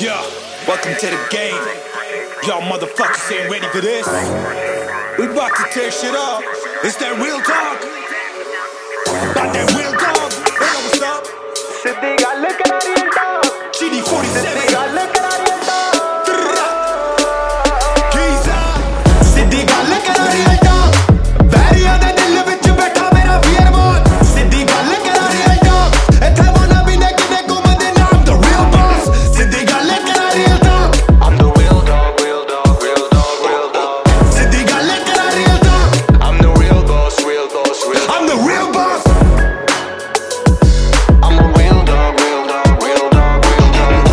Yeah, welcome to the game. Y'all motherfuckers ain't ready for this. We about to tear shit up. It's that real talk. About that real talk. Hey, yo, what's up? Siddi gall kara real talk. GD47. Siddi gall kara real talk. Giza. Siddi gall kara real talk. Variya de dil vich baitha mera fear mode. Siddi gall kara real talk. Ethe wanna bhi ne kide ghumde na. I'm the real boss. Siddi gall kara real talk. I'm the real dog, real dog, real dog, real dog. Siddi gall kara real talk. I'm the real boss, real boss, real. I'm the real boss. I'm a real dog, real dog, real dog, real dog.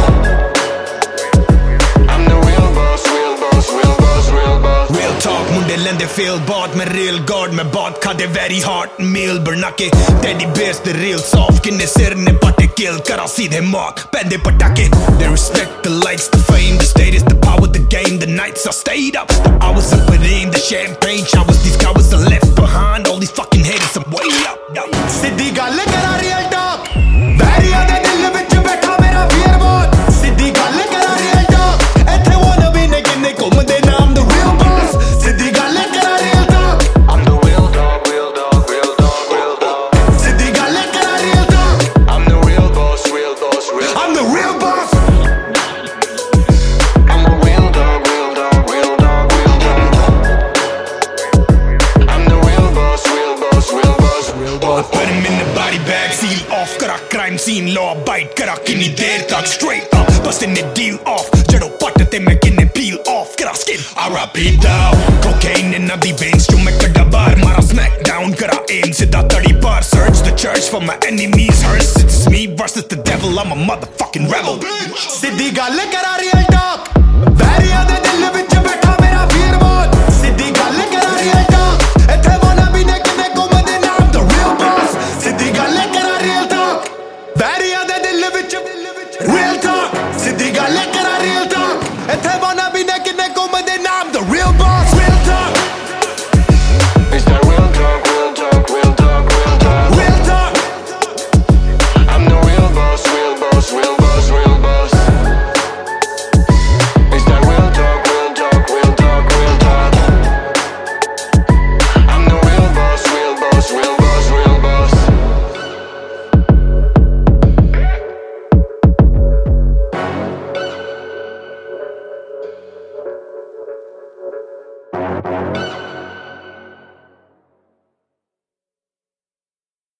I'm the real boss, real boss, real boss, real boss. Real talk, मुंडे लेंदे feel bought मैं real god मैं बहुत खादे very hot meal बना के teddy bears the real soft किन्ने सिर ने पटे kill करा सीधे mock पैंदे पटाके they respect the lights the fame the status the power the game the nights I stayed up the hours I put in the champagne showers these cowards are left behind all these fucking haters I'm way up Siddi gall kara real talk. Variya de dil vich baitha mera fear mode. Siddi gall kara real talk. Ethe wanna bhi ne kinne ghumde na. I'm the real boss. Siddi gall kara real talk. I'm the real dog, real dog, real dog, real dog. Siddi gall kara real talk. I'm the real boss, real boss, real. I'm the real boss. I'm a real dog, real dog, real dog, real dog. I'm the real boss, real boss, real boss, real boss. Put him in the body bag, seal off, kara crime scene, law bite, kara kinni der tak straight up, bustin' the deal off, jado patte te main kinne peel off, kara skin, R.I.P. down, cocaine in the veins, jo main kada bar, mara smack down, kara aim, sidha tadi par, search the church for my enemies, hearse, it's me versus the devil, I'm a motherfucking rebel. Siddi gall kara real talk. Variya de dil vich baitha mera fear mode. Siddi gall